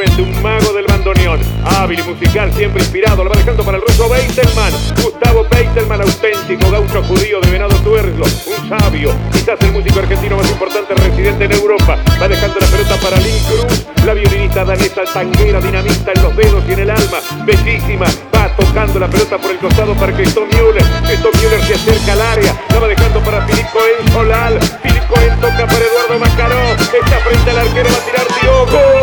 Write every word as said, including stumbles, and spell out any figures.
realmente un mago del bandoneón. Hábil y musical, siempre inspirado, lo va dejando para el ruso Beitelman. Gustavo Beitelman, auténtico gaucho judío de Venado Tuerlo, un sabio, quizás el músico argentino más importante residente en Europa. Va dejando la pelota para Lynn Cruz, la violinista danesa tanguera, dinamita en los dedos y en el alma, bellísima. Va tocando la pelota por el costado para Christoph Müller. Christoph Müller se acerca al área, la va dejando para Philippe Cohen Solal. Philippe Cohen toca para Eduardo Macaró, está frente al arquero, va a tirar Diogo.